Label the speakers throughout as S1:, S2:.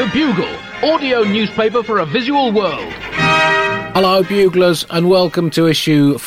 S1: The Bugle, audio newspaper for a visual world.
S2: Hello, Buglers, and welcome to issue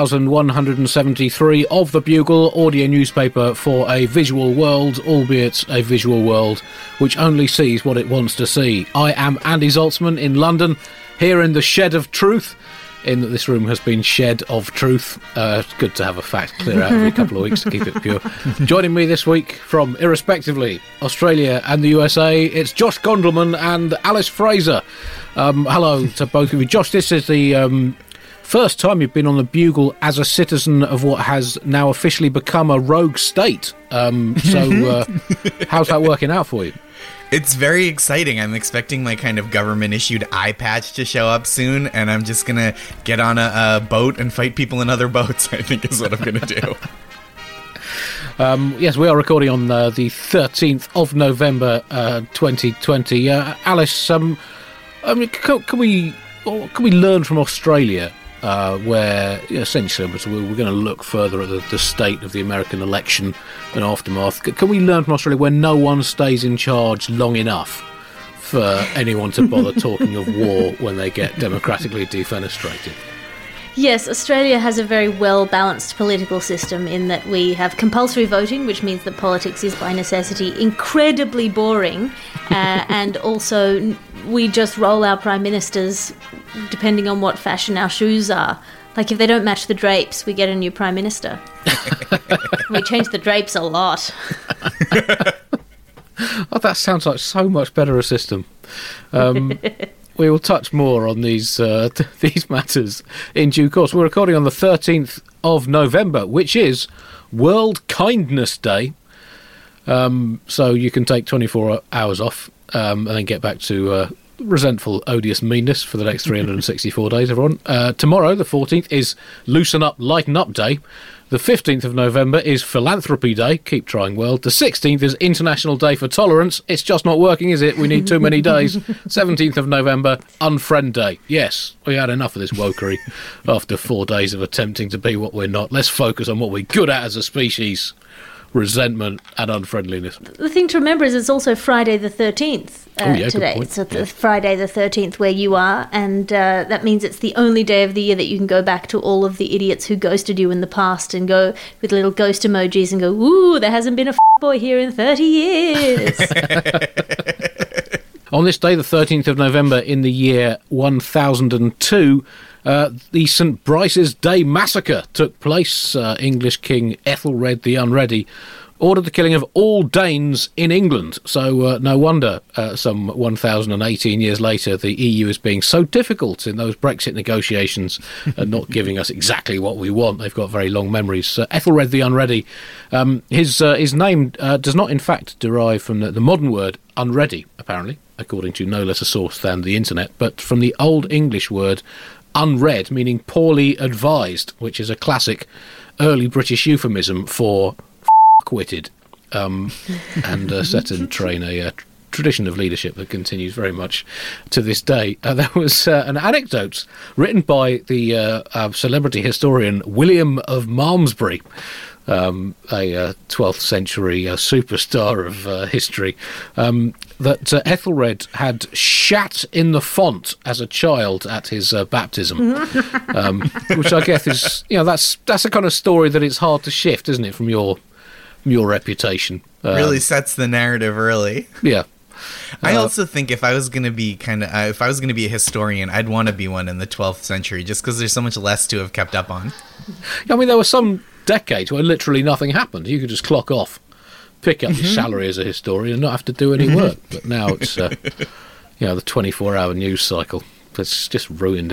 S2: 4173 of The Bugle, audio newspaper for a visual world, albeit a visual world which only sees what it wants to see. I am Andy Zaltzman in London, here in the Shed of Truth, in that this room has been shed of truth. It's good to have a fact clear out every couple of weeks to keep it pure. Joining me this week from, irrespectively, Australia and the USA, it's Josh Gondelman and Alice Fraser. Hello to both of you. Josh, this is the first time you've been on the Bugle as a citizen of what has now officially become a rogue state. So how's that working out for you?
S3: It's very exciting. I'm expecting my kind of government-issued eye patch to show up soon, and I'm just going to get on a boat and fight people in other boats, I think is what I'm going to do.
S2: Yes, we are recording on the 13th of November 2020. Alice, can we learn from Australia, where essentially we're going to look further at the state of the American election and aftermath. Can we learn from Australia where no one stays in charge long enough for anyone to bother talking of war when they get democratically defenestrated?
S4: Yes, Australia has a very well-balanced political system in that we have compulsory voting, which means that politics is by necessity incredibly boring, and also we just roll our prime ministers depending on what fashion our shoes are. Like if they don't match the drapes, we get a new prime minister. We change the drapes a lot.
S2: Oh, that sounds like so much better a system. We will touch more on these matters in due course. We're recording on the 13th of November, which is World Kindness Day. So you can take 24 hours off and then get back to resentful, odious meanness for the next 364 days, everyone. Tomorrow, the 14th, is Loosen Up, Lighten Up Day. The 15th of November is Philanthropy Day. Keep trying, world. The 16th is International Day for Tolerance. It's just not working, is it? We need too many days. 17th of November, Unfriend Day. Yes, we had enough of this wokery after 4 days of attempting to be what we're not. Let's focus on what we're good at as a species. Resentment and unfriendliness.
S4: The thing to remember is it's also Friday the 13th today. It's Friday the 13th where you are, and that means it's the only day of the year that you can go back to all of the idiots who ghosted you in the past and go with little ghost emojis and go, ooh, there hasn't been a boy here in 30 years.
S2: On this day, the 13th of November in the year 1002, the St. Brice's Day Massacre took place. English King Ethelred the Unready ordered the killing of all Danes in England. So no wonder some 1,018 years later the EU is being so difficult in those Brexit negotiations and not giving us exactly what we want. They've got very long memories. Ethelred the Unready, his name does not in fact derive from the modern word unready, apparently, according to no less a source than the internet, but from the Old English word unread, meaning poorly advised, which is a classic early British euphemism for f***witted, and set in train a tradition of leadership that continues very much to this day. There was an anecdote written by the celebrity historian William of Malmesbury, a 12th century superstar of history, that Ethelred had shat in the font as a child at his baptism, which I guess is, that's a kind of story that it's hard to shift, isn't it, from your reputation.
S3: Really sets the narrative early.
S2: Yeah.
S3: I also think if I was going to be a historian, I'd want to be one in the 12th century, just because there's so much less to have kept up on.
S2: I mean, there were some decades where literally nothing happened. You could just clock off, pick up your salary as a historian and not have to do any work. But now it's the 24-hour news cycle that's just ruined it.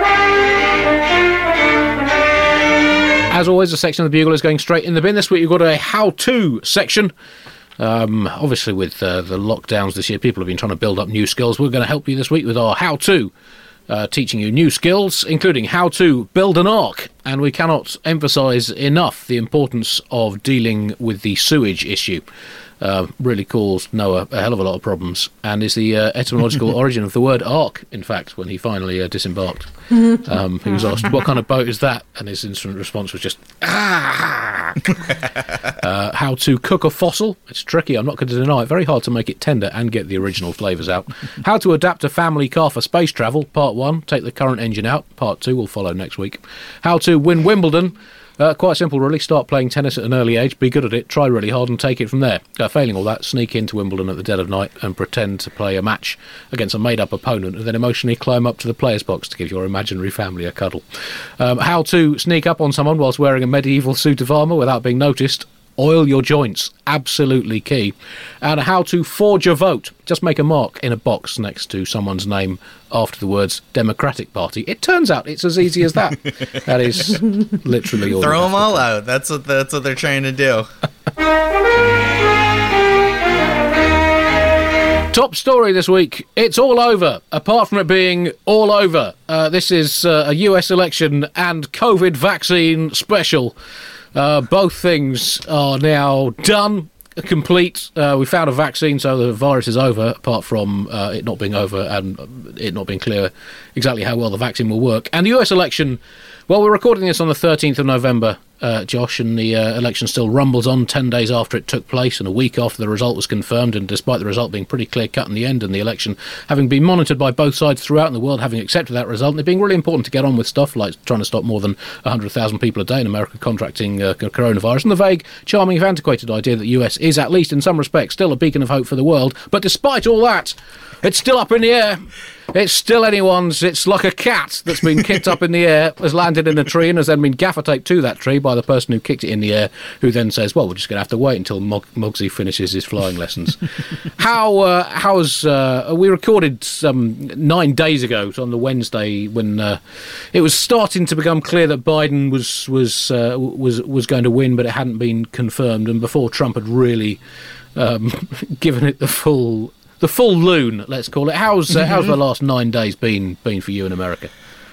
S2: As always, the section of the Bugle is going straight in the bin. This week you've got a how-to section. Obviously with the lockdowns this year, people have been trying to build up new skills. We're going to help you this week with our how-to, teaching you new skills, including how to build an ark. And we cannot emphasise enough the importance of dealing with the sewage issue. Really caused Noah a hell of a lot of problems, and is the etymological origin of the word ark, in fact, when he finally disembarked. He was asked, what kind of boat is that? And his instant response was just, ah! back. How to cook a fossil. It's tricky, I'm not going to deny it. Very hard to make it tender and get the original flavours out. How to adapt a family car for space travel. Part 1, take the current engine out. Part 2 will follow next week. How to win Wimbledon. Quite simple, really. Start playing tennis at an early age, be good at it, try really hard and take it from there. Failing all that, sneak into Wimbledon at the dead of night and pretend to play a match against a made-up opponent and then emotionally climb up to the players' box to give your imaginary family a cuddle. How to sneak up on someone whilst wearing a medieval suit of armour without being noticed. Oil your joints, absolutely key. And how to forge a vote. Just make a mark in a box next to someone's name after the words Democratic Party. It turns out it's as easy as that. That is literally all.
S3: Throw them all out. That's what they're trying to do.
S2: Top story this week. It's all over, apart from it being all over. This is a US election and COVID vaccine special. Both things are now done, complete. We found a vaccine, so the virus is over, apart from it not being over and it not being clear exactly how well the vaccine will work. And the US election, well, we're recording this on the 13th of November, Josh, and the election still rumbles on 10 days after it took place and a week after the result was confirmed, and despite the result being pretty clear-cut in the end and the election having been monitored by both sides throughout and the world having accepted that result, and it being really important to get on with stuff like trying to stop more than 100,000 people a day in America contracting coronavirus, and the vague, charming, if antiquated idea that the US is, at least in some respects, still a beacon of hope for the world. But despite all that, it's still up in the air. It's still anyone's. It's like a cat that's been kicked up in the air, has landed in a tree and has then been gaffer taped to that tree by the person who kicked it in the air, who then says, well, we're just going to have to wait until Muggsy finishes his flying lessons. We recorded some 9 days ago, on the Wednesday, when it was starting to become clear that Biden was going to win, but it hadn't been confirmed, and before Trump had really given it the full loon, let's call it. How's the last 9 days been for you in America?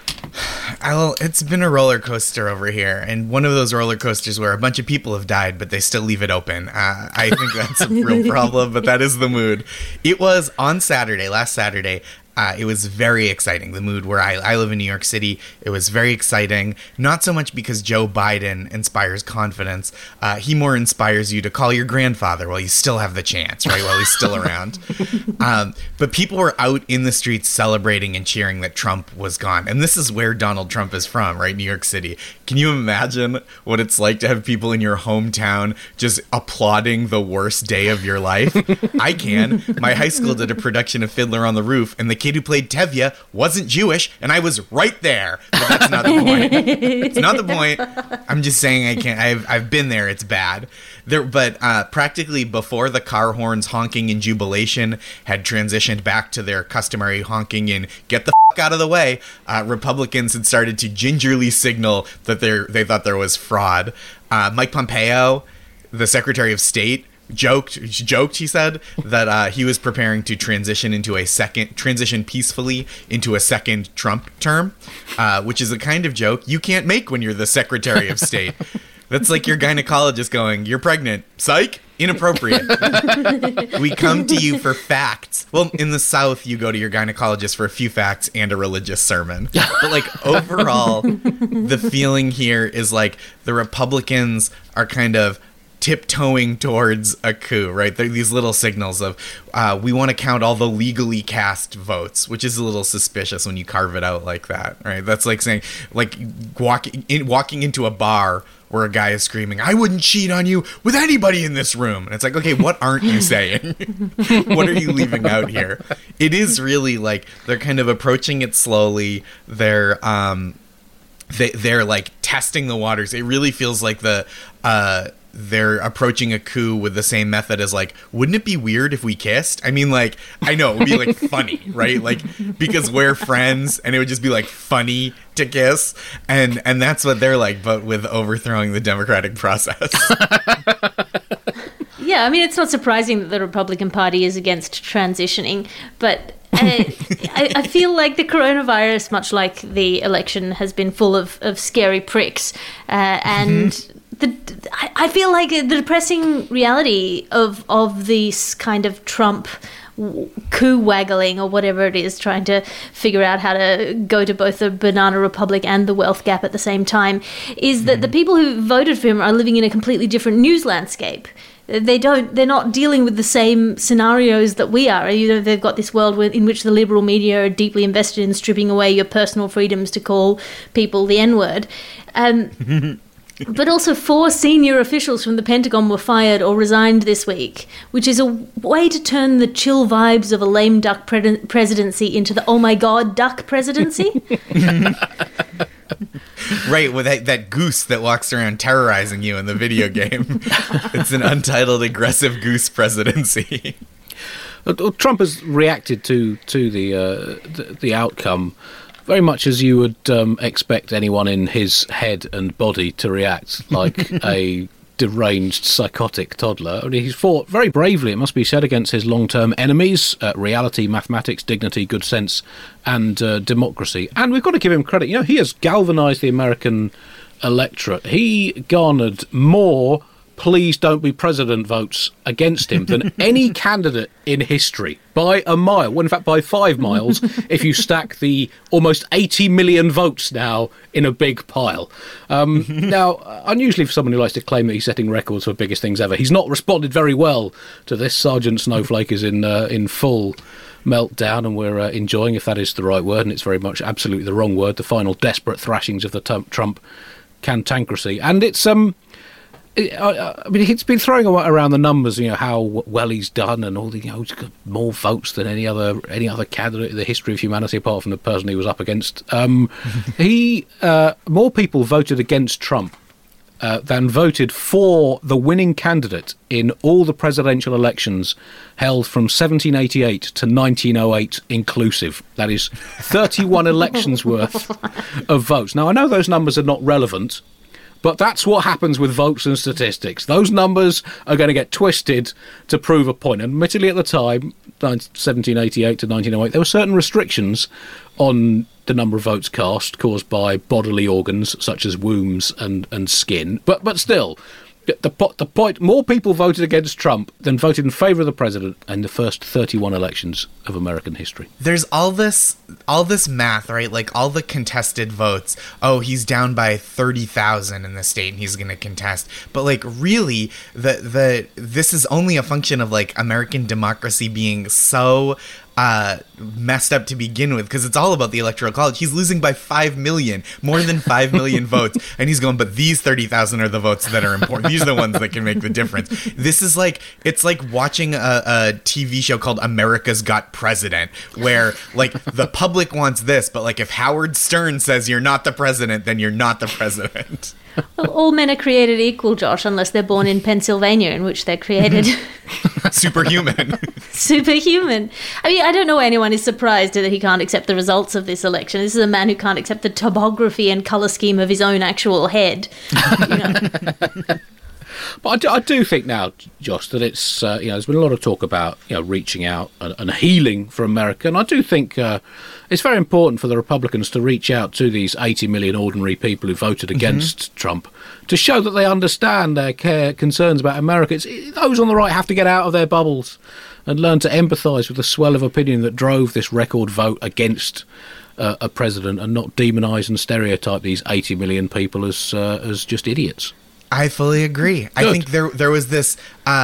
S3: Well, it's been a roller coaster over here, and one of those roller coasters where a bunch of people have died, but they still leave it open. I think that's a real problem, but that is the mood. It was on Saturday, last Saturday. It was very exciting. The mood where I live in New York City, it was very exciting. Not so much because Joe Biden inspires confidence. He more inspires you to call your grandfather while you still have the chance, right? While he's still around. But people were out in the streets celebrating and cheering that Trump was gone. And this is where Donald Trump is from, right? New York City. Can you imagine what it's like to have people in your hometown just applauding the worst day of your life? I can. My high school did a production of Fiddler on the Roof, and the kid who played Tevye wasn't Jewish, and I was right there. But that's not the point. It's not the point. I'm just saying I can't. I've been there. It's bad. But practically before the car horns honking in jubilation had transitioned back to their customary honking in get the f*** out of the way, Republicans had started to gingerly signal that they thought there was fraud. Mike Pompeo, the Secretary of State, joked, he said, that he was preparing to transition peacefully into a second Trump term, which is a kind of joke you can't make when you're the Secretary of State. That's like your gynecologist going, you're pregnant. Psych? Inappropriate. We come to you for facts. Well, in the South, you go to your gynecologist for a few facts and a religious sermon. But like overall, the feeling here is like the Republicans are kind of tiptoeing towards a coup, right? They're these little signals of we want to count all the legally cast votes, which is a little suspicious when you carve it out like that, right? That's like saying, like walking into a bar where a guy is screaming, I wouldn't cheat on you with anybody in this room. And it's like, okay, what aren't you saying? What are you leaving out here? It is really like they're kind of approaching it slowly. They're like testing the waters. It really feels like they're approaching a coup with the same method as like, wouldn't it be weird if we kissed? I mean, like, I know it would be like funny, right? Like, because we're friends and it would just be like funny to kiss. And that's what they're like, but with overthrowing the democratic process.
S4: Yeah, I mean, it's not surprising that the Republican Party is against transitioning, but I feel like the coronavirus, much like the election, has been full of scary pricks, and I feel like the depressing reality of this kind of Trump coup waggling or whatever it is, trying to figure out how to go to both the banana republic and the wealth gap at the same time, is that the people who voted for him are living in a completely different news landscape. They're not dealing with the same scenarios that we are. They've got this world in which the liberal media are deeply invested in stripping away your personal freedoms to call people the N-word. But also 4 senior officials from the Pentagon were fired or resigned this week, which is a way to turn the chill vibes of a lame duck presidency into the oh my god duck presidency.
S3: Right, with that goose that walks around terrorizing you in the video game. It's an untitled aggressive goose presidency.
S2: Trump has reacted to the outcome very much as you would expect anyone in his head and body to react, like a deranged, psychotic toddler. I mean, he's fought very bravely, it must be said, against his long-term enemies, reality, mathematics, dignity, good sense, and democracy. And we've got to give him credit. You know, he has galvanised the American electorate. He garnered more please don't be president votes against him than any candidate in history by a mile. Well, in fact, by 5 miles, if you stack the almost 80 million votes now in a big pile. Now, unusually for someone who likes to claim that he's setting records for biggest things ever, he's not responded very well to this. Sergeant Snowflake is in full meltdown, and we're enjoying, if that is the right word, and it's very much absolutely the wrong word, the final desperate thrashings of the Trump cantankerous. And it's I mean, he's been throwing around the numbers, you know, how well he's done, and all the, you know, he's got more votes than any other candidate in the history of humanity, apart from the person he was up against. More people voted against Trump than voted for the winning candidate in all the presidential elections held from 1788 to 1908 inclusive. That is 31 elections worth of votes. Now, I know those numbers are not relevant, but that's what happens with votes and statistics. Those numbers are going to get twisted to prove a point. And admittedly, at the time, 1788 to 1908, there were certain restrictions on the number of votes cast caused by bodily organs such as wombs and skin. But still, the point, more people voted against Trump than voted in favour of the president in the first 31 elections of American history.
S3: There's all this math, right? Like all the contested votes. Oh, he's down by 30,000 in the state and he's going to contest. But like really, this is only a function of like American democracy being so messed up to begin with, because it's all about the Electoral College. He's losing by 5 million, more than 5 million votes, and he's going, but these 30,000 are the votes that are important. These are the ones that can make the difference. This is like, it's like watching a TV show called America's Got President, where like the public wants this, but like if Howard Stern says you're not the president, then you're not the president.
S4: Well, all men are created equal, Josh, unless they're born in Pennsylvania, in which they're created
S3: superhuman.
S4: Superhuman. I mean, I don't know why anyone is surprised that he can't accept the results of this election. This is a man who can't accept the topography and colour scheme of his own actual head. You know.
S2: But I do think now, Josh, that it's there's been a lot of talk about reaching out and healing for America, and I do think it's very important for the Republicans to reach out to these 80 million ordinary people who voted against Trump to show that they understand their concerns about America. Those on the right have to get out of their bubbles and learn to empathise with the swell of opinion that drove this record vote against a president, and not demonise and stereotype these 80 million people as just idiots.
S3: I fully agree.
S2: Good.
S3: I think there was this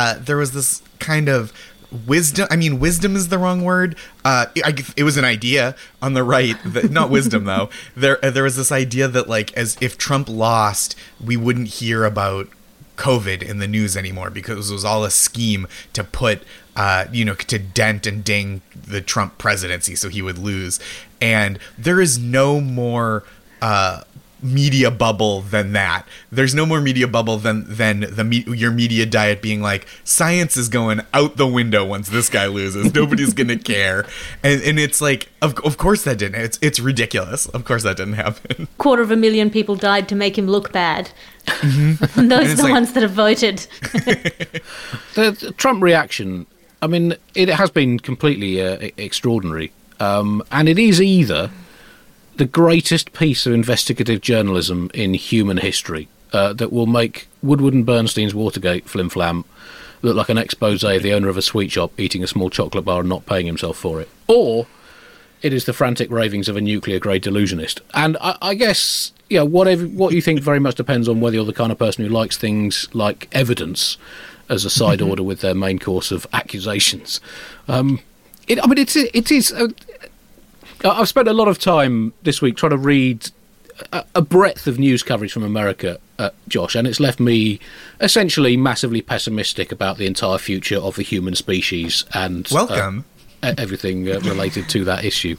S3: kind of wisdom. I mean, wisdom is the wrong word. It was an idea on the right, not wisdom though. There was this idea that like, as if Trump lost, we wouldn't hear about COVID in the news anymore because it was all a scheme to put, to dent and ding the Trump presidency so he would lose. And there is no more media bubble than that. There's no more media bubble than your media diet being like, science is going out the window once this guy loses. Nobody's gonna care. And it's like, of course that didn't. It's ridiculous. Of course that didn't happen.
S4: 250,000 people died to make him look bad. And those are the ones that have voted.
S2: The Trump reaction, I mean, it has been completely extraordinary. And it is either the greatest piece of investigative journalism in human history that will make Woodward and Bernstein's Watergate flim-flam look like an expose of the owner of a sweet shop eating a small chocolate bar and not paying himself for it, or it is the frantic ravings of a nuclear-grade delusionist. And I guess, what you think very much depends on whether you're the kind of person who likes things like evidence as a side order with their main course of accusations. It is. I've spent a lot of time this week trying to read a breadth of news coverage from America, Josh, and it's left me essentially massively pessimistic about the entire future of the human species and everything related to that issue.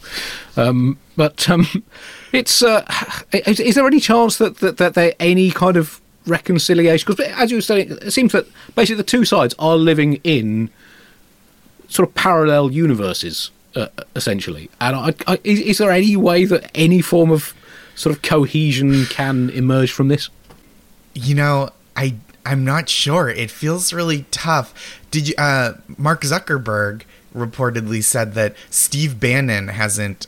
S2: It's is there any chance that there any kind of reconciliation? Because as you were saying, it seems that basically the two sides are living in sort of parallel universes, essentially. And is there any way that any form of sort of cohesion can emerge from this?
S3: I'm not sure. It feels really tough. Did you? Mark Zuckerberg reportedly said that Steve Bannon hasn't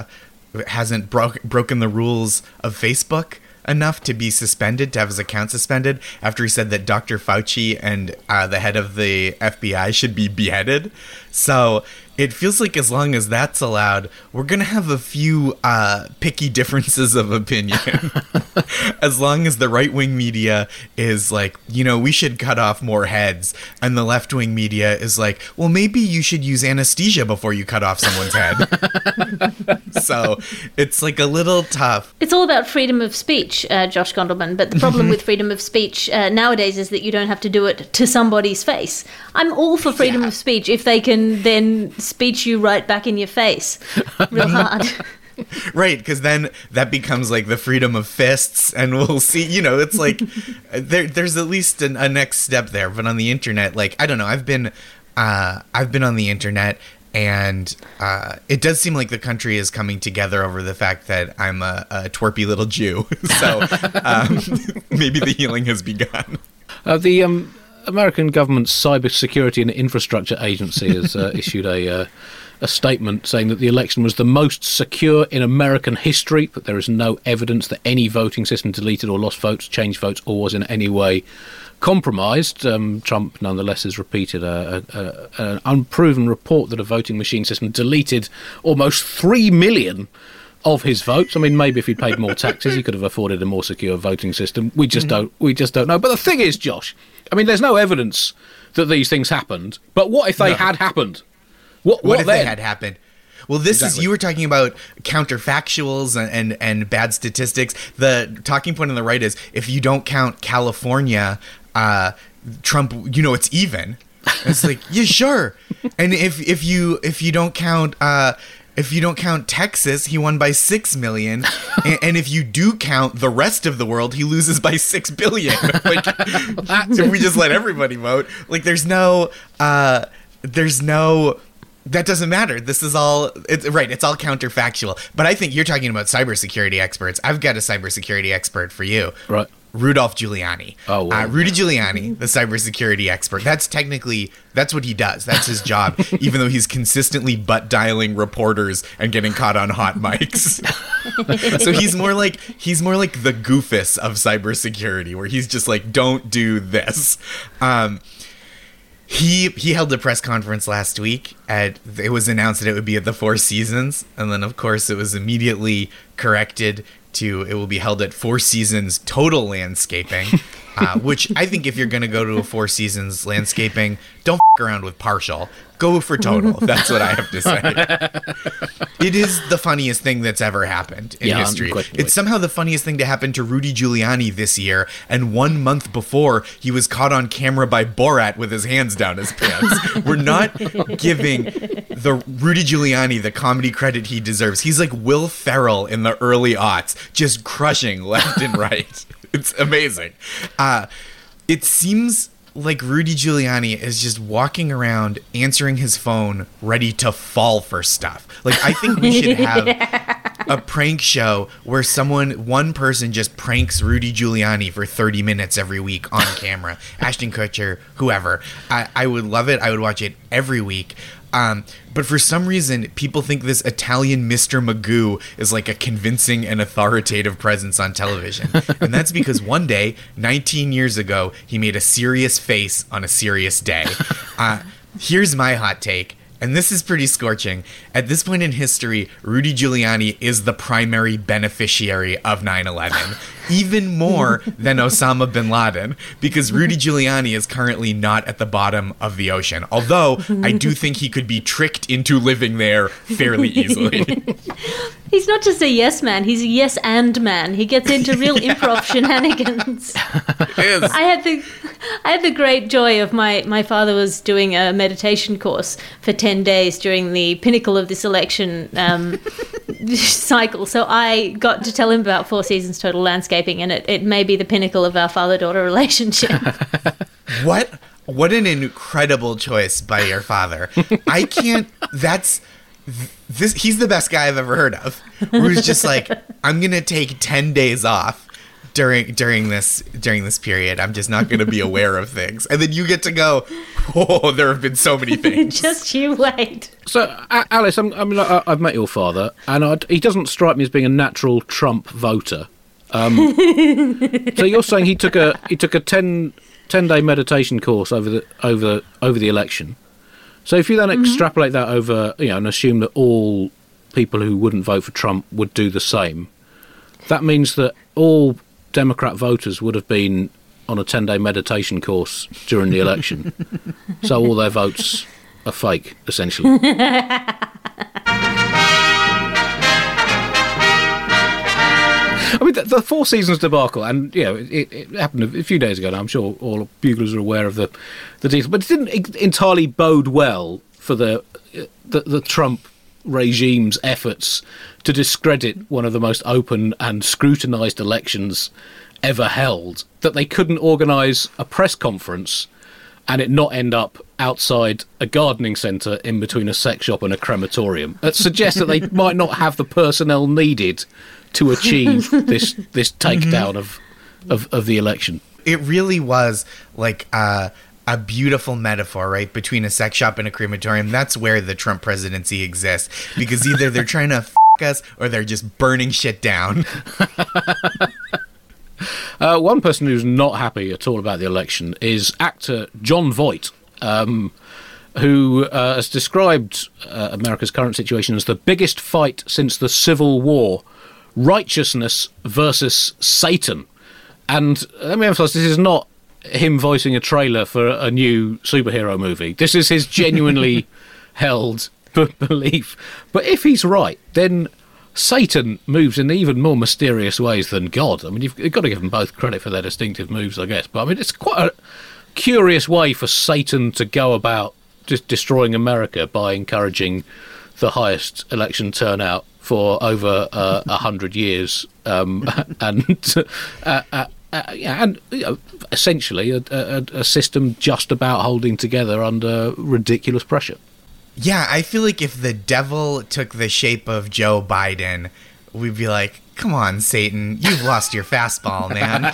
S3: broken the rules of Facebook enough to be suspended, to have his account suspended, after he said that Dr. Fauci and the head of the FBI should be beheaded. So it feels like as long as that's allowed, we're going to have a few picky differences of opinion. As long as the right-wing media is like, we should cut off more heads, and the left-wing media is like, well, maybe you should use anesthesia before you cut off someone's head. So it's like a little tough.
S4: It's all about freedom of speech, Josh Gondelman, but the problem with freedom of speech nowadays is that you don't have to do it to somebody's face. I'm all for freedom of speech if they can then speech you right back in your face real hard.
S3: Right, because then that becomes like the freedom of fists, and we'll see, it's like there's at least a next step there. But on the internet, like, I don't know, I've been on the internet, and it does seem like the country is coming together over the fact that I'm a twerpy little Jew. So maybe the healing has begun.
S2: The American government's Cybersecurity and Infrastructure Agency has issued a statement saying that the election was the most secure in American history, but there is no evidence that any voting system deleted or lost votes, changed votes, or was in any way compromised. Trump, nonetheless, has repeated an unproven report that a voting machine system deleted almost 3 million of his votes. I mean, maybe if he'd paid more taxes, he could have afforded a more secure voting system. We just don't know. But the thing is, Josh, I mean, there's no evidence that these things happened. But what if they had happened? What
S3: if they had happened? Well, this is, you were talking about counterfactuals and bad statistics. The talking point on the right is, if you don't count California, Trump, it's even. It's like, yeah, sure. And if you don't count Texas, he won by 6 million. And if you do count the rest of the world, he loses by 6 billion. Like, if we just let everybody vote, like, there's no, that doesn't matter. This is all, it's all counterfactual. But I think you're talking about cybersecurity experts. I've got a cybersecurity expert for you.
S2: Right.
S3: Rudolph Giuliani.
S2: Oh, wow.
S3: Rudy Giuliani, the cybersecurity expert. That's what he does. That's his job, even though he's consistently butt dialing reporters and getting caught on hot mics. So he's more like the Goofus of cybersecurity, where he's just like, don't do this. He held a press conference last week. It was announced that it would be at the Four Seasons, and then of course it was immediately corrected to it will be held at Four Seasons Total Landscaping, which I think if you're going to go to a Four Seasons landscaping, don't f*** around with partial. Go for total. That's what I have to say. It is the funniest thing that's ever happened in history. It's somehow the funniest thing to happen to Rudy Giuliani this year, and 1 month before, he was caught on camera by Borat with his hands down his pants. We're not giving the Rudy Giuliani the comedy credit he deserves. He's like Will Ferrell in the early aughts, just crushing left and right. It's amazing. It seems like Rudy Giuliani is just walking around answering his phone ready to fall for stuff. Like, I think we should have a prank show where one person just pranks Rudy Giuliani for 30 minutes every week on camera. Ashton Kutcher, whoever. I would love it. I would watch it every week. But for some reason, people think this Italian Mr. Magoo is like a convincing and authoritative presence on television. And that's because one day, 19 years ago, he made a serious face on a serious day. Here's my hot take. And this is pretty scorching. At this point in history, Rudy Giuliani is the primary beneficiary of 9/11, even more than Osama bin Laden, because Rudy Giuliani is currently not at the bottom of the ocean. Although, I do think he could be tricked into living there fairly easily.
S4: He's not just a yes man, he's a yes and man. He gets into real improv shenanigans. I had the great joy of my father was doing a meditation course for 10 days during the pinnacle of this election cycle. So I got to tell him about Four Seasons Total Landscaping, and it may be the pinnacle of our father-daughter relationship.
S3: What an incredible choice by your father. He's the best guy I've ever heard of. Who's just like, I'm gonna take 10 days off during this period. I'm just not gonna be aware of things, and then you get to go, oh, there have been so many things.
S4: Just you wait.
S2: So, Alice, I've met your father, and he doesn't strike me as being a natural Trump voter. So you're saying he took a 10-day meditation course over the election. So if you then extrapolate that over, and assume that all people who wouldn't vote for Trump would do the same, that means that all Democrat voters would have been on a 10-day meditation course during the election. So all their votes are fake, essentially. I mean, the Four Seasons debacle, and it happened a few days ago, and I'm sure all buglers are aware of the details, but it didn't entirely bode well for the Trump regime's efforts to discredit one of the most open and scrutinised elections ever held, that they couldn't organise a press conference and it not end up outside a gardening centre in between a sex shop and a crematorium. That suggests that they might not have the personnel needed to achieve this takedown of the election.
S3: It really was like a beautiful metaphor, right? Between a sex shop and a crematorium. That's where the Trump presidency exists, because either they're trying to us or they're just burning shit down.
S2: One person who's not happy at all about the election is actor Jon Voight, who has described America's current situation as the biggest fight since the Civil War, righteousness versus Satan. And let me emphasize, this is not him voicing a trailer for a new superhero movie. This is his genuinely held belief. But if he's right, then Satan moves in even more mysterious ways than God. I mean, you've got to give them both credit for their distinctive moves, I guess. But I mean, it's quite a curious way for Satan to go about just destroying America by encouraging the highest election turnout for over 100 years, and essentially a system just about holding together under ridiculous pressure.
S3: Yeah, I feel like if the devil took the shape of Joe Biden, we'd be like, come on, Satan, you've lost your fastball, man.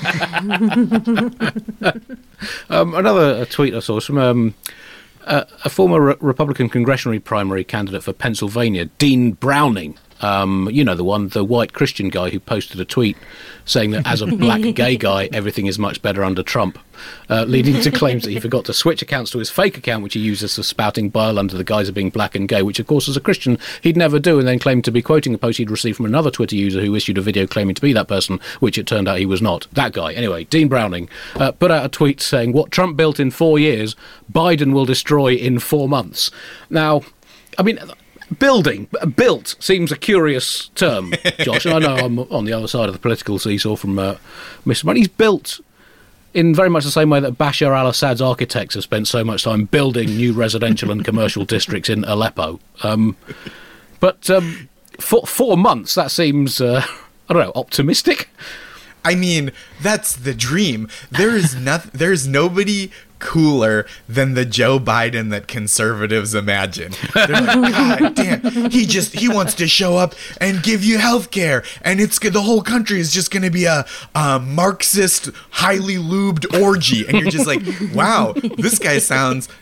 S2: Another tweet I saw was from a former Republican congressional primary candidate for Pennsylvania, Dean Browning. The white Christian guy who posted a tweet saying that as a black gay guy, everything is much better under Trump, leading to claims that he forgot to switch accounts to his fake account, which he uses for spouting bile under the guise of being black and gay, which, of course, as a Christian, he'd never do, and then claimed to be quoting a post he'd received from another Twitter user who issued a video claiming to be that person, which it turned out he was not. That guy. Anyway, Dean Browning put out a tweet saying, what Trump built in 4 years, Biden will destroy in 4 months. Now, I mean, built seems a curious term, Josh. And I know I'm on the other side of the political seesaw from Mr. Money. He's built in very much the same way that Bashar al-Assad's architects have spent so much time building new residential and commercial districts in Aleppo. But for 4 months, that seems, optimistic.
S3: I mean, that's the dream. There's nobody cooler than the Joe Biden that conservatives imagine. They're like, God damn, he wants to show up and give you health care, and the whole country is just going to be a Marxist, highly lubed orgy. And you're just like, wow, this guy sounds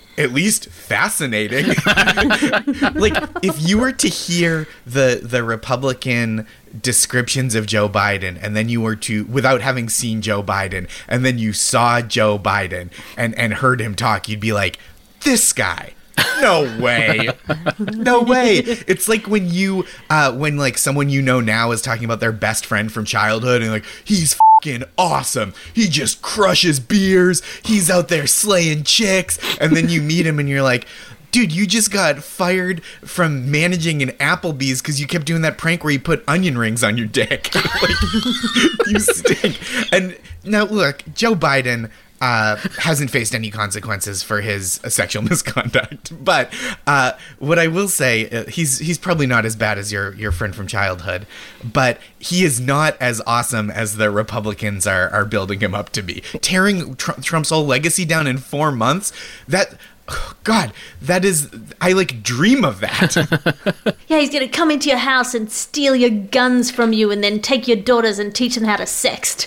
S3: at least fascinating. Like, if you were to hear the Republican descriptions of Joe Biden, and then you were to, without having seen Joe Biden, and then you saw Joe Biden and heard him talk, you'd be like, this guy. No way. No way. It's like when you, when like someone you know now is talking about their best friend from childhood and like, he's fucking awesome. He just crushes beers. He's out there slaying chicks. And then you meet him and you're like, dude, you just got fired from managing an Applebee's because you kept doing that prank where you put onion rings on your dick. Like, you stink. And now look, Joe Biden hasn't faced any consequences for his sexual misconduct. But what I will say, he's probably not as bad as your friend from childhood, but he is not as awesome as the Republicans are building him up to be. Tearing Trump's whole legacy down in 4 months, God, that is, I like dream of that.
S4: Yeah, he's going to come into your house and steal your guns from you and then take your daughters and teach them how to sext.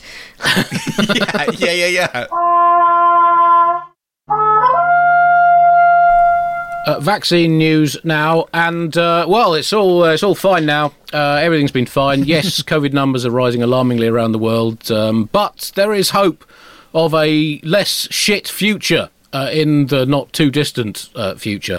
S3: Yeah.
S2: Vaccine news now, and well, it's all fine now. Everything's been fine. Yes, COVID numbers are rising alarmingly around the world, but there is hope of a less shit future in the not too distant future.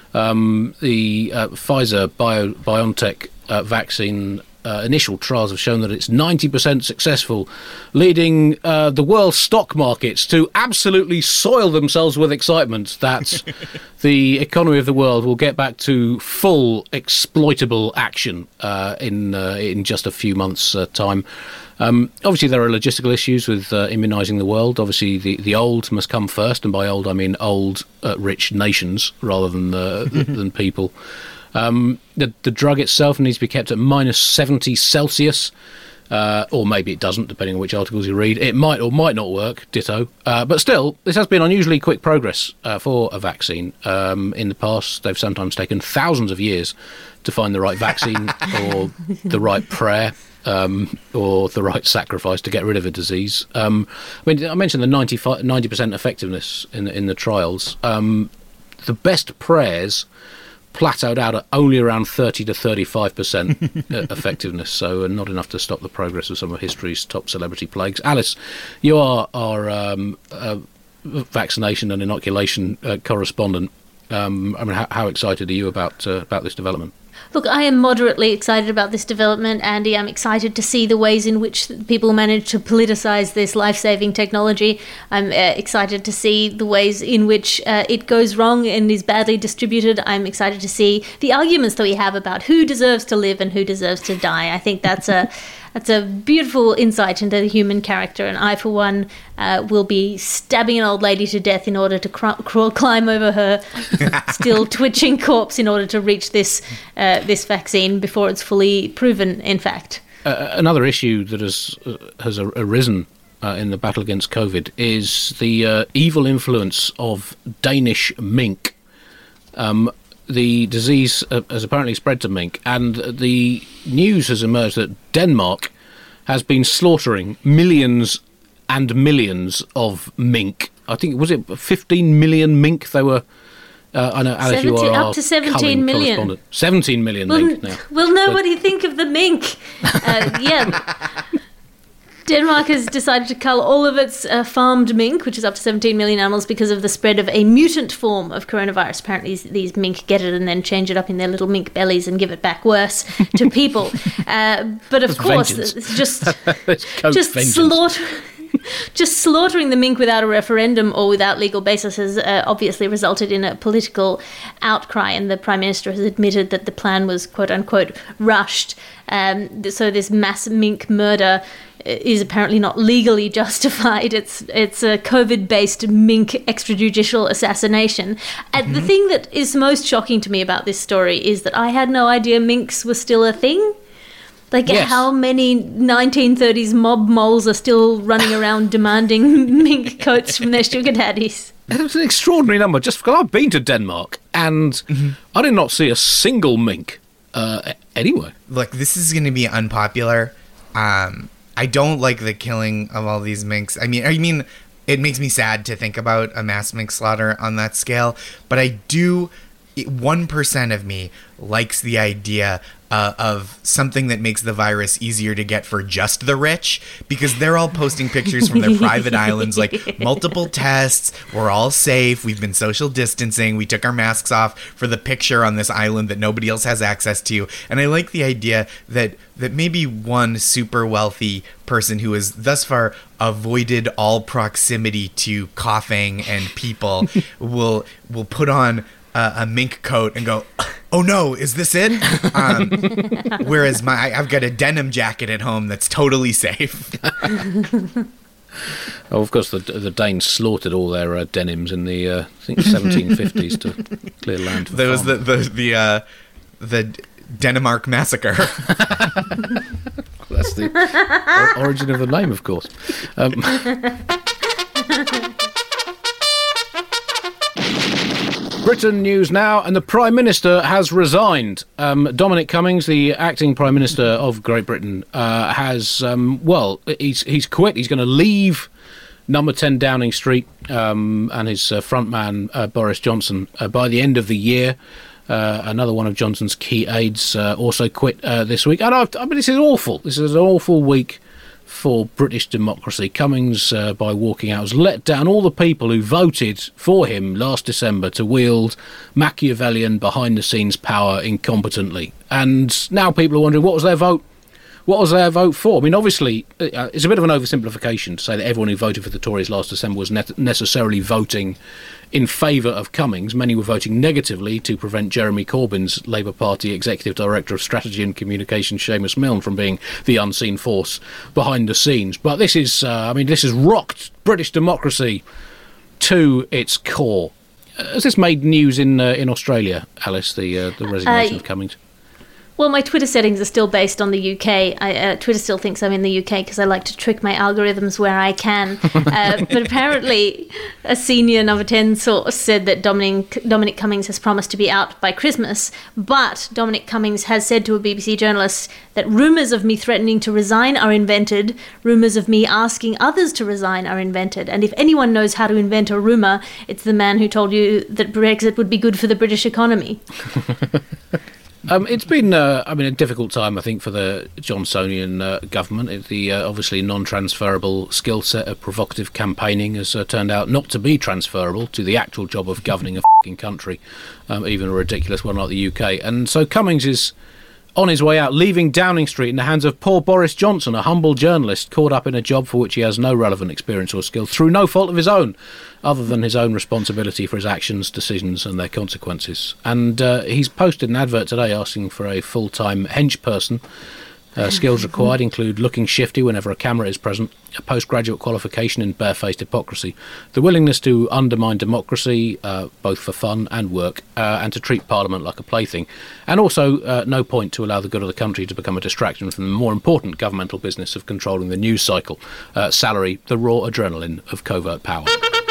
S2: The Pfizer BioNTech vaccine initial trials have shown that it's 90% successful, leading the world stock markets to absolutely soil themselves with excitement that the economy of the world will get back to full exploitable action in just a few months' time. Obviously, there are logistical issues with immunising the world. Obviously, the old must come first, and by old I mean old, rich nations rather than than people. The drug itself needs to be kept at minus 70 Celsius, or maybe it doesn't, depending on which articles you read. It might or might not work, ditto. But still, this has been unusually quick progress for a vaccine. In the past, they've sometimes taken thousands of years to find the right vaccine or the right prayer. Or the right sacrifice to get rid of a disease. I mean, I mentioned the 90% effectiveness in the trials. The best prayers plateaued out at only around 30 to 35% effectiveness, so not enough to stop the progress of some of history's top celebrity plagues. Alice, you are our vaccination and inoculation correspondent. I mean, how excited are you about this development?
S4: Look, I am moderately excited about this development, Andy. I'm excited to see the ways in which people manage to politicise this life-saving technology. I'm excited to see the ways in which it goes wrong and is badly distributed. I'm excited to see the arguments that we have about who deserves to live and who deserves to die. I think that's a beautiful insight into the human character, and I, for one, will be stabbing an old lady to death in order to climb over her still twitching corpse in order to reach this vaccine before it's fully proven, in fact.
S2: Another issue that has arisen in the battle against COVID is the evil influence of Danish mink. The disease has apparently spread to mink, and the news has emerged that Denmark has been slaughtering millions and millions of mink. I think, was it 15 million mink they were? I know, Alice, you are
S4: up to 17 million.
S2: 17 million mink now.
S4: Will nobody think of the mink? Yeah. Denmark has decided to cull all of its farmed mink, which is up to 17 million animals, because of the spread of a mutant form of coronavirus. Apparently, these mink get it and then change it up in their little mink bellies and give it back worse to people. But of course, it's just slaughtering the mink without a referendum or without legal basis has obviously resulted in a political outcry, and the Prime Minister has admitted that the plan was quote-unquote rushed. So this mass mink murder is apparently not legally justified. It's a COVID-based mink extrajudicial assassination. And the thing that is most shocking to me about this story is that I had no idea minks were still a thing. Like, yes. How many 1930s mob moles are still running around demanding mink coats from their sugar daddies?
S2: It's an extraordinary number. Just because I've been to Denmark and I did not see a single mink anywhere.
S3: Look, this is going to be unpopular. I don't like the killing of all these minks. I mean, it makes me sad to think about a mass mink slaughter on that scale. But 1% of me likes the idea of something that makes the virus easier to get for just the rich, because they're all posting pictures from their private islands, like multiple tests, we're all safe, we've been social distancing, we took our masks off for the picture on this island that nobody else has access to. And I like the idea that maybe one super wealthy person who has thus far avoided all proximity to coughing and people will put on a mink coat and go, oh no, is this it? Whereas I've got a denim jacket at home that's totally safe.
S2: Oh, of course, the Danes slaughtered all their denims in the I think 1750s to clear land for
S3: There was
S2: farm.
S3: the Denimark massacre.
S2: That's the origin of the name, of course. Britain news now, and the Prime Minister has resigned. Dominic Cummings, the acting Prime Minister of Great Britain, has, he's quit. He's going to leave number 10 Downing Street and his frontman, Boris Johnson, by the end of the year. Another one of Johnson's key aides also quit this week. And I mean, this is awful. This is an awful week for British democracy. Cummings, by walking out, has let down all the people who voted for him last December to wield Machiavellian behind-the-scenes power incompetently. And now people are wondering, what was their vote? What was their vote for? I mean, obviously, it's a bit of an oversimplification to say that everyone who voted for the Tories last December was necessarily voting in favour of Cummings. Many were voting negatively to prevent Jeremy Corbyn's Labour Party Executive Director of Strategy and Communications, Seamus Milne, from being the unseen force behind the scenes. But this is, this has rocked British democracy to its core. Has this made news in Australia, Alice, the resignation of Cummings?
S4: Well, my Twitter settings are still based on the UK. Twitter still thinks I'm in the UK because I like to trick my algorithms where I can. But apparently, a senior number 10 source said that Dominic Cummings has promised to be out by Christmas. But Dominic Cummings has said to a BBC journalist that rumours of me threatening to resign are invented. Rumours of me asking others to resign are invented. And if anyone knows how to invent a rumour, it's the man who told you that Brexit would be good for the British economy.
S2: It's been, a difficult time, I think, for the Johnsonian government. The obviously non-transferable skill set of provocative campaigning has turned out not to be transferable to the actual job of governing a f***ing country, even a ridiculous one like the UK. And so Cummings is on his way out, leaving Downing Street in the hands of poor Boris Johnson, a humble journalist caught up in a job for which he has no relevant experience or skill, through no fault of his own, other than his own responsibility for his actions, decisions and their consequences. And he's posted an advert today asking for a full-time hench person. Skills required include looking shifty whenever a camera is present, a postgraduate qualification in barefaced hypocrisy, the willingness to undermine democracy, both for fun and work, and to treat Parliament like a plaything, and also no point to allow the good of the country to become a distraction from the more important governmental business of controlling the news cycle, salary, the raw adrenaline of covert power.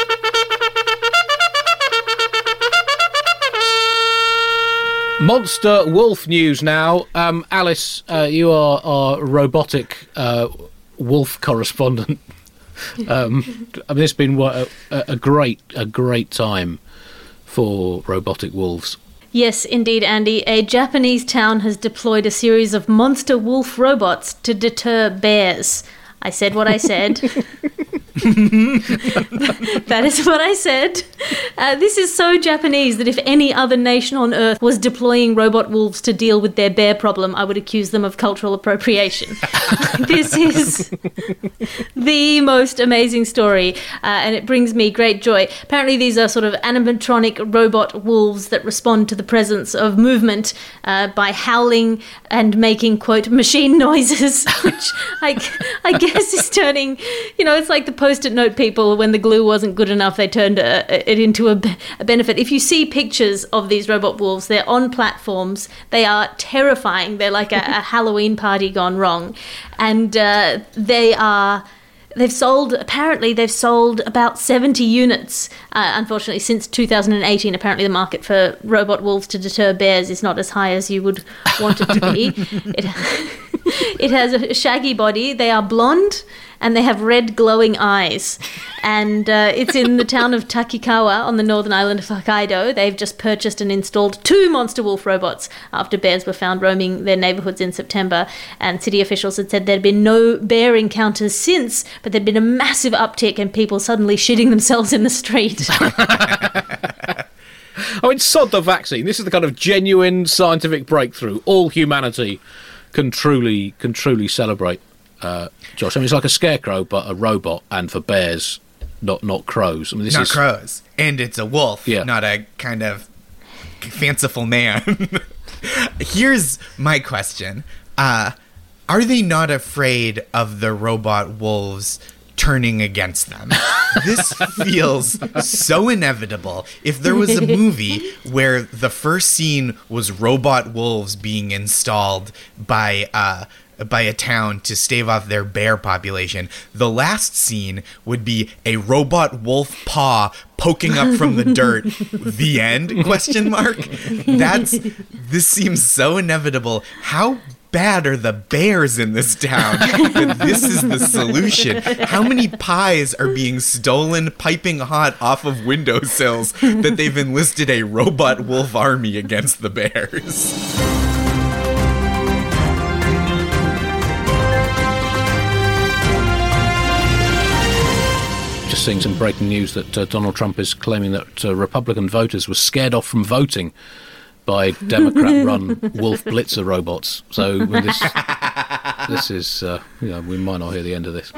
S2: Monster wolf news now. Alice, you are our robotic wolf correspondent. This has been a great time for robotic wolves.
S4: Yes, indeed, Andy. A Japanese town has deployed a series of monster wolf robots to deter bears. I said what I said. That is what I said. This is so Japanese that if any other nation on earth was deploying robot wolves to deal with their bear problem, I would accuse them of cultural appropriation. This is the most amazing story, and it brings me great joy. Apparently these are sort of animatronic robot wolves that respond to the presence of movement by howling and making, quote, machine noises, which I guess is turning, it's like the Post-it note people, when the glue wasn't good enough, they turned it into a benefit. If you see pictures of these robot wolves, they're on platforms. They are terrifying. They're like a Halloween party gone wrong. And they've sold about 70 units, unfortunately, since 2018. Apparently the market for robot wolves to deter bears is not as high as you would want it to be. It has a shaggy body. They are blonde, and they have red glowing eyes. And it's in the town of Takikawa on the northern island of Hokkaido. They've just purchased and installed 2 monster wolf robots after bears were found roaming their neighbourhoods in September. And city officials had said there'd been no bear encounters since, but there'd been a massive uptick and people suddenly shitting themselves in the street.
S2: I mean, sod the vaccine. This is the kind of genuine scientific breakthrough all humanity can truly celebrate. Josh, I mean, it's like a scarecrow, but a robot, and for bears, not crows. I mean, this
S3: Not
S2: is
S3: crows. And it's a wolf,
S2: Yeah.
S3: not a kind of fanciful man. Here's my question. Are they not afraid of the robot wolves turning against them? This feels so inevitable. If there was a movie where the first scene was robot wolves being installed by a town to stave off their bear population, the last scene would be a robot wolf paw poking up from the dirt. The end? Question mark. This seems so inevitable. How bad are the bears in this town that this is the solution? How many pies are being stolen piping hot off of windowsills that they've enlisted a robot wolf army against the bears?
S2: just seeing some breaking news that Donald Trump is claiming that Republican voters were scared off from voting by Democrat-run Wolf Blitzer robots. So I mean, this is, we might not hear the end of this.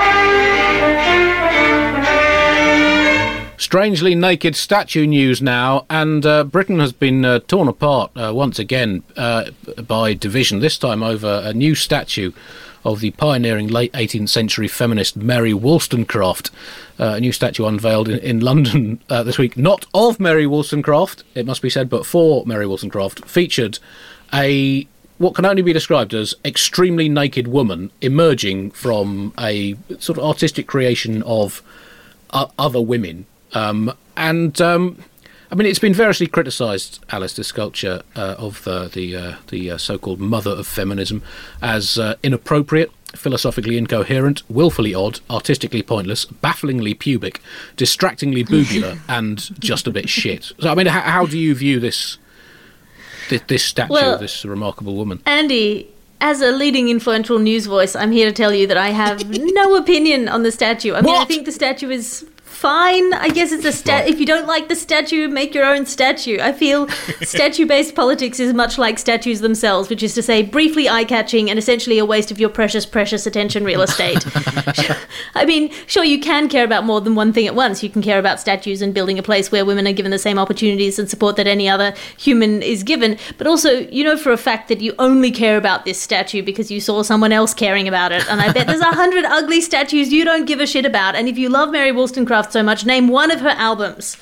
S2: Strangely naked statue news now, and Britain has been torn apart once again by division, this time over a new statue of the pioneering late 18th century feminist Mary Wollstonecraft. A new statue unveiled in London this week, not of Mary Wollstonecraft, it must be said, but for Mary Wollstonecraft, featured a what can only be described as extremely naked woman emerging from a sort of artistic creation of other women. I mean, it's been variously criticised, Alice, this sculpture of the so-called mother of feminism, as inappropriate, philosophically incoherent, willfully odd, artistically pointless, bafflingly pubic, distractingly boobular, and just a bit shit. So, I mean, how do you view this statue of this remarkable woman? Andy,
S4: as a leading influential news voice, I'm here to tell you that I have no opinion on the statue. I mean, I think the statue is fine. I guess it's if you don't like the statue, make your own statue. I feel statue-based politics is much like statues themselves, which is to say briefly eye-catching and essentially a waste of your precious, precious attention real estate. I mean, sure, you can care about more than one thing at once. You can care about statues and building a place where women are given the same opportunities and support that any other human is given. But also, you know for a fact that you only care about this statue because you saw someone else caring about it. And I bet there's 100 ugly statues you don't give a shit about. And if you love Mary Wollstonecraft so much, name one of her albums.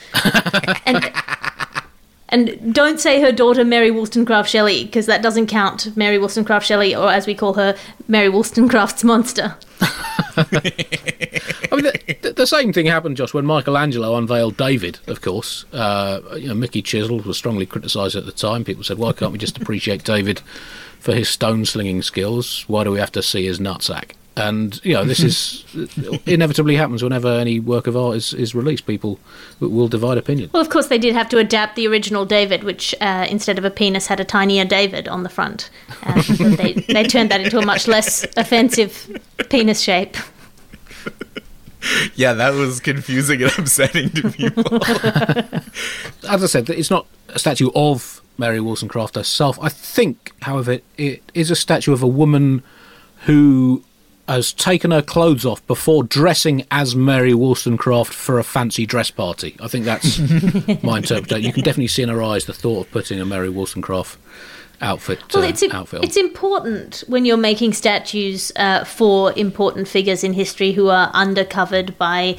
S4: And don't say her daughter Mary Wollstonecraft Shelley, because that doesn't count. Mary Wollstonecraft Shelley, or as we call her, Mary Wollstonecraft's monster.
S2: I mean, the same thing happened, Josh, when Michelangelo unveiled David, of course. Mickey Chisel was strongly criticised at the time. People said, why can't we just appreciate David for his stone-slinging skills? Why do we have to see his nutsack? And, this is inevitably happens whenever any work of art is released. People will divide opinion.
S4: Well, of course, they did have to adapt the original David, which instead of a penis had a tinier David on the front. They turned that into a much less offensive penis shape.
S3: Yeah, that was confusing and upsetting to people.
S2: As I said, it's not a statue of Mary Wollstonecraft herself. I think, however, it is a statue of a woman who has taken her clothes off before dressing as Mary Wollstonecraft for a fancy dress party. I think that's my interpretation. You can definitely see in her eyes the thought of putting a Mary Wollstonecraft outfit on.
S4: It's important when you're making statues for important figures in history who are undercovered by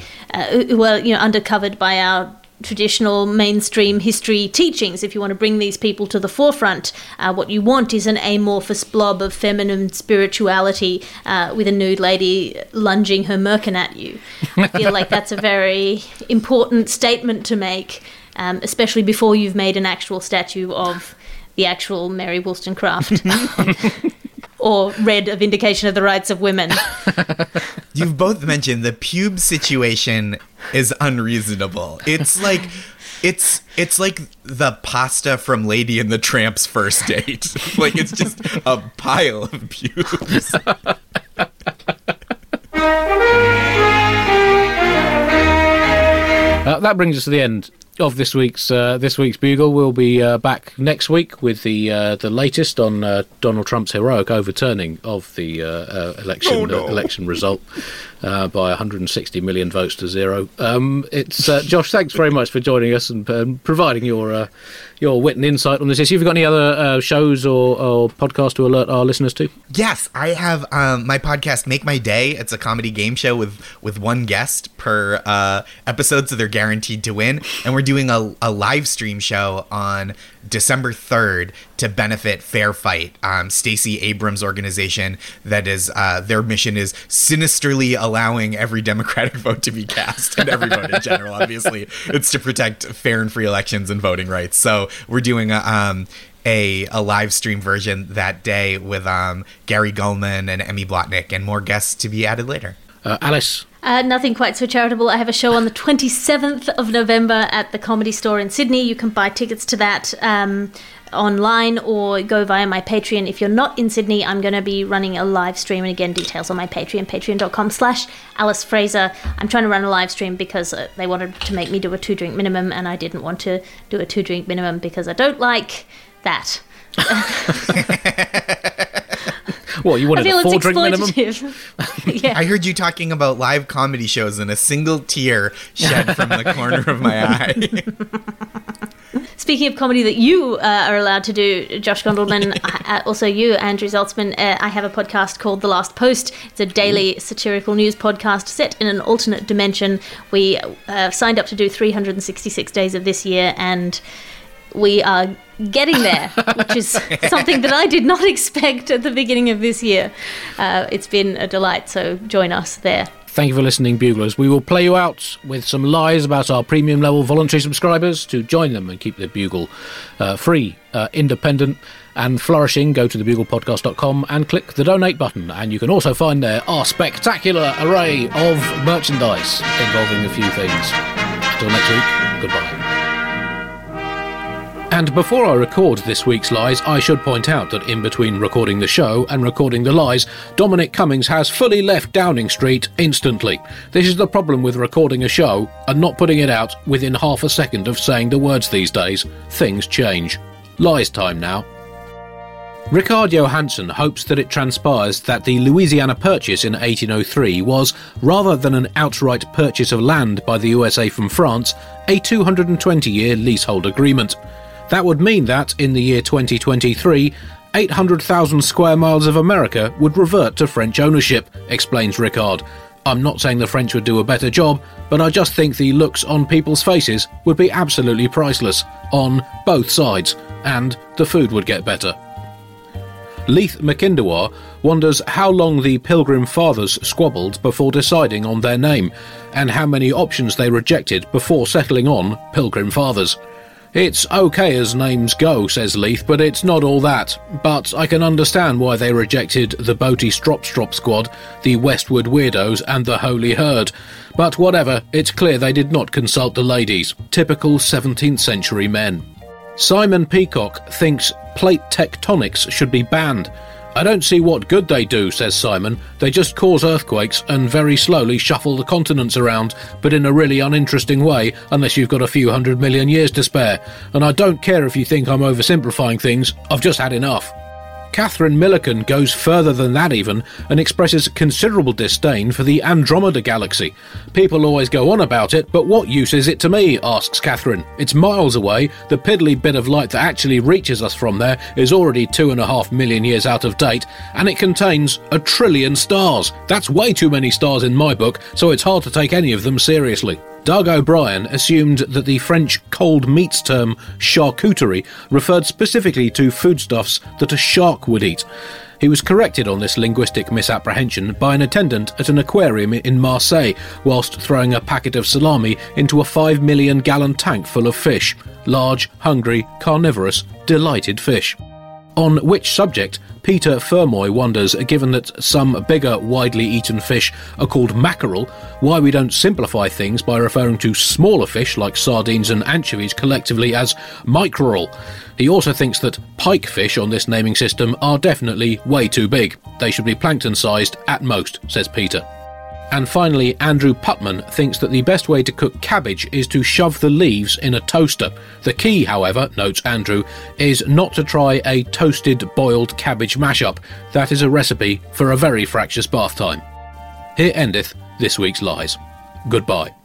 S4: our traditional mainstream history teachings. If you want to bring these people to the forefront, what you want is an amorphous blob of feminine spirituality with a nude lady lunging her merkin at you. I feel like that's a very important statement to make, especially before you've made an actual statue of the actual Mary Wollstonecraft. or read A Vindication of the Rights of Women.
S3: You've both mentioned the pube situation is unreasonable. It's like the pasta from Lady and the Tramp's first date. Like, it's just a pile of pubes.
S2: That brings us to the end of this week's Bugle. We'll be back next week with the latest on Donald Trump's heroic overturning of the election result by 160 million votes to 0. It's Josh. Thanks very much for joining us and providing your wit and insight on this issue. Have you got any other shows or podcasts to alert our listeners to?
S3: Yes, I have my podcast, Make My Day. It's a comedy game show with one guest per episode, so they're guaranteed to win. And we're doing a live stream show on December 3rd to benefit Fair Fight, Stacey Abrams' organization that is their mission is sinisterly allowing every Democratic vote to be cast, and every vote in general, obviously. It's to protect fair and free elections and voting rights. So we're doing a live stream version that day with Gary Gulman and Emmy Blotnick, and more guests to be added later.
S2: Alice?
S4: Nothing quite so charitable. I have a show on the 27th of November at the Comedy Store in Sydney. You can buy tickets to that online or go via my Patreon. If you're not in Sydney, I'm going to be running a live stream, and again, details on my Patreon, patreon.com/Alice Fraser. I'm trying to run a live stream because they wanted to make me do a 2-drink minimum, and I didn't want to do a 2-drink minimum because I don't like that.
S2: What, you wanted a 4-drink minimum?
S4: Yeah.
S3: I heard you talking about live comedy shows, and a single tear shed from the corner of my eye.
S4: Speaking of comedy that you are allowed to do, Josh Gondelman, also you, Andrew Zaltzman, I have a podcast called The Last Post. It's a daily satirical news podcast set in an alternate dimension. We signed up to do 366 days of this year, and we are getting there, which is something that I did not expect at the beginning of this year. It's been a delight, so join us there.
S2: Thank you for listening, Buglers. We will play you out with some lies about our premium level voluntary subscribers. To join them and keep the Bugle free, independent and flourishing, go to thebuglepodcast.com and click the donate button. And you can also find there our spectacular array of merchandise involving a few things. Until next week, goodbye. And before I record this week's lies, I should point out that in between recording the show and recording the lies, Dominic Cummings has fully left Downing Street instantly. This is the problem with recording a show and not putting it out within half a second of saying the words these days. Things change. Lies time now. Rickard Johansson hopes that it transpires that the Louisiana Purchase in 1803 was, rather than an outright purchase of land by the USA from France, a 220-year leasehold agreement. That would mean that, in the year 2023, 800,000 square miles of America would revert to French ownership, explains Rickard. I'm not saying the French would do a better job, but I just think the looks on people's faces would be absolutely priceless, on both sides, and the food would get better. Leith McIndoir wonders how long the Pilgrim Fathers squabbled before deciding on their name, and how many options they rejected before settling on Pilgrim Fathers. It's okay as names go, says Leith, but it's not all that. But I can understand why they rejected the Boaty Strop Squad, the Westwood Weirdos, and the Holy Herd. But whatever, it's clear they did not consult the ladies. Typical 17th century men. Simon Peacock thinks plate tectonics should be banned. I don't see what good they do, says Simon. They just cause earthquakes and very slowly shuffle the continents around, but in a really uninteresting way, unless you've got a few 100 million years to spare. And I don't care if you think I'm oversimplifying things, I've just had enough. Catherine Milliken goes further than that even, and expresses considerable disdain for the Andromeda Galaxy. People always go on about it, but what use is it to me, asks Catherine. It's miles away, the piddly bit of light that actually reaches us from there is already 2.5 million years out of date, and it contains 1 trillion stars. That's way too many stars in my book, so it's hard to take any of them seriously. Doug O'Brien assumed that the French cold meats term charcuterie referred specifically to foodstuffs that a shark would eat. He was corrected on this linguistic misapprehension by an attendant at an aquarium in Marseille whilst throwing a packet of salami into a 5 million gallon tank full of fish. Large, hungry, carnivorous, delighted fish. On which subject, Peter Fermoy wonders, given that some bigger, widely eaten fish are called mackerel, why we don't simplify things by referring to smaller fish like sardines and anchovies collectively as mickerel. He also thinks that pike fish on this naming system are definitely way too big. They should be plankton-sized at most, says Peter. And finally, Andrew Putman thinks that the best way to cook cabbage is to shove the leaves in a toaster. The key, however, notes Andrew, is not to try a toasted boiled cabbage mashup. That is a recipe for a very fractious bath time. Here endeth this week's Lies. Goodbye.